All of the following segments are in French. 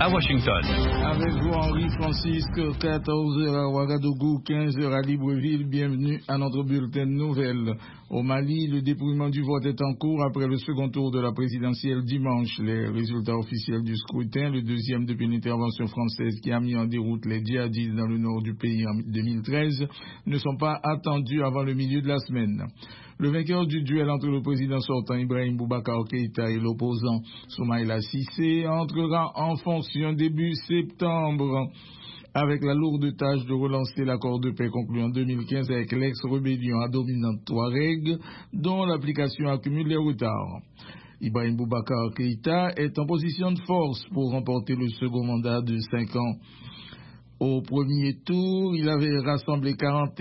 à Washington. Avec vous, Henri-Francis, 14h à Ouagadougou, 15h à Libreville. Bienvenue à notre bulletin de nouvelles. Au Mali, le dépouillement du vote est en cours après le second tour de la présidentielle dimanche. Les résultats officiels du scrutin, le deuxième depuis l'intervention française qui a mis en déroute les djihadistes dans le nord du pays en 2013, ne sont pas attendus avant le milieu de la semaine. Le vainqueur du duel entre le président sortant Ibrahim Boubacar Keïta et l'opposant Soumaïla Cissé entrera en fonction début septembre, avec la lourde tâche de relancer l'accord de paix conclu en 2015 avec l'ex-rébellion à dominante Touareg, dont l'application accumule les retards. Ibrahim Boubacar Keïta est en position de force pour remporter le second mandat de 5 ans. Au premier tour, il avait rassemblé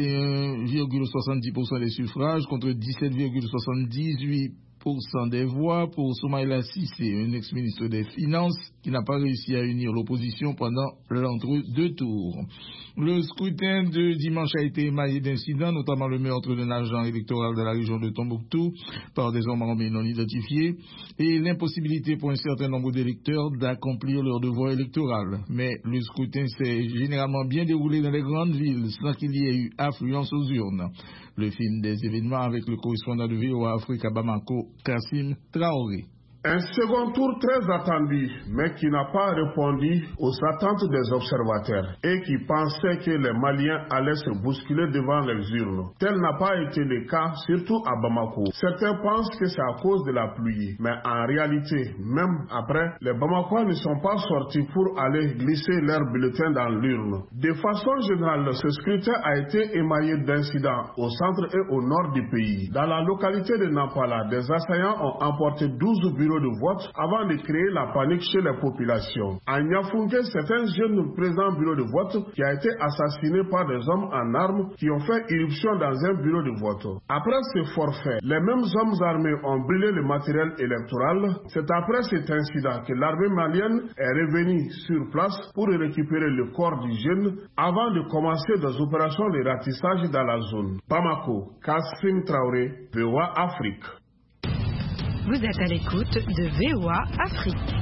41,70% des suffrages contre 17,78% des voix pour Soumaïla Cissé, un ex-ministre des Finances qui n'a pas réussi à unir l'opposition pendant l'entre-deux tours. Le scrutin de dimanche a été émaillé d'incidents, notamment le meurtre d'un agent électoral de la région de Tombouctou par des hommes armés non identifiés et l'impossibilité pour un certain nombre d'électeurs d'accomplir leur devoir électoral. Mais le scrutin s'est généralement bien déroulé dans les grandes villes sans qu'il y ait eu affluence aux urnes. Le film des événements avec le correspondant de VOA Afrique à Bamako, Kassim Traoré. Un second tour très attendu, mais qui n'a pas répondu aux attentes des observateurs et qui pensaient que les Maliens allaient se bousculer devant les urnes. Tel n'a pas été le cas, surtout à Bamako. Certains pensent que c'est à cause de la pluie, mais en réalité, même après, les Bamakois ne sont pas sortis pour aller glisser leurs bulletins dans l'urne. De façon générale, ce scrutin a été émaillé d'incidents au centre et au nord du pays. Dans la localité de Nampala, des assaillants ont emporté 12 bureaux de vote avant de créer la panique chez les populations. À Niafunké, c'est un jeune président bureau de vote qui a été assassiné par des hommes en armes qui ont fait irruption dans un bureau de vote. Après ce forfait, les mêmes hommes armés ont brûlé le matériel électoral. C'est après cet incident que l'armée malienne est revenue sur place pour récupérer le corps du jeune avant de commencer des opérations de ratissage dans la zone. Bamako, Kassim Traoré, VOA Afrique. Vous êtes à l'écoute de VOA Afrique.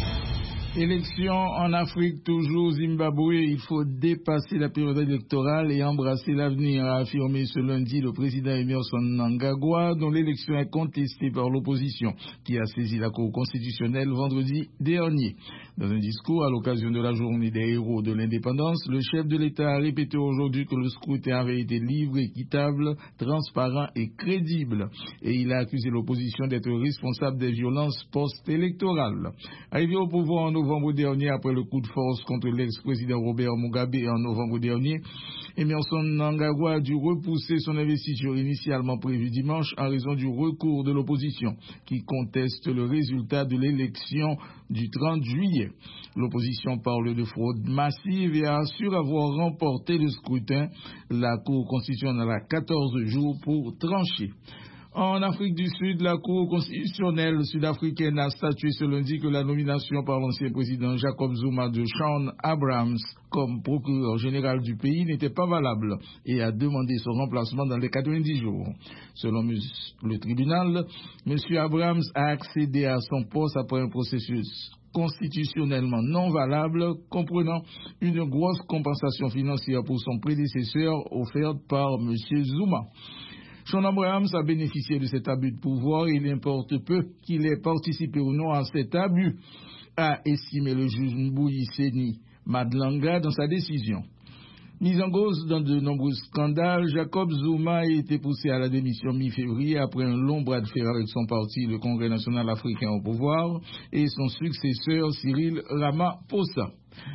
Élection en Afrique, toujours Zimbabwe, il faut dépasser la période électorale et embrasser l'avenir, a affirmé ce lundi le président Emmerson Mnangagwa, dont l'élection est contestée par l'opposition, qui a saisi la Cour constitutionnelle vendredi dernier. Dans un discours à l'occasion de la journée des héros de l'indépendance, le chef de l'État a répété aujourd'hui que le scrutin avait été libre, équitable, transparent et crédible. Et il a accusé l'opposition d'être responsable des violences post-électorales. Arrivé au pouvoir en novembre dernier, après le coup de force contre l'ex-président Robert Mugabe en novembre dernier, Emmerson Mnangagwa a dû repousser son investiture initialement prévue dimanche en raison du recours de l'opposition qui conteste le résultat de l'élection du 30 juillet. L'opposition parle de fraude massive et assure avoir remporté le scrutin. La Cour constitutionnelle a 14 jours pour trancher. En Afrique du Sud, la Cour constitutionnelle sud-africaine a statué ce lundi que la nomination par l'ancien président Jacob Zuma de Shaun Abrahams comme procureur général du pays n'était pas valable et a demandé son remplacement dans les 90 jours. Selon le tribunal, M. Abrahams a accédé à son poste après un processus constitutionnellement non valable, comprenant une grosse compensation financière pour son prédécesseur offerte par M. Zuma. Shaun Abrahams a bénéficié de cet abus de pouvoir et il importe peu qu'il ait participé ou non à cet abus, a estimé le juge Mbuyiseni Madlanga dans sa décision. Mis en cause dans de nombreux scandales, Jacob Zuma a été poussé à la démission mi-février après un long bras de fer avec son parti, le Congrès national africain au pouvoir, et son successeur Cyril Ramaphosa.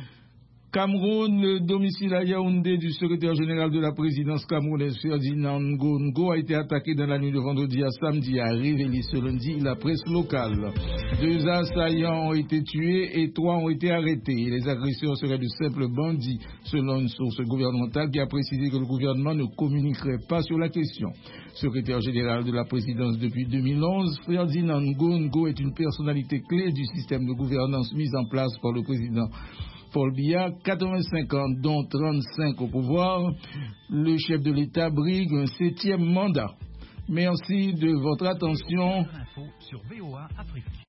Cameroun, le domicile à Yaoundé du secrétaire général de la présidence camerounaise Ferdinand Ngongo a été attaqué dans la nuit de vendredi à samedi, a révélé ce lundi la presse locale. 2 assaillants ont été tués et 3 ont été arrêtés. Les agresseurs seraient de simples bandits, selon une source gouvernementale qui a précisé que le gouvernement ne communiquerait pas sur la question. Secrétaire général de la présidence depuis 2011, Ferdinand Ngongo est une personnalité clé du système de gouvernance mis en place par le président Paul Biya, 85 ans, dont 35 au pouvoir. Le chef de l'État brigue un 7e mandat. Merci de votre attention. Sur VOA Afrique.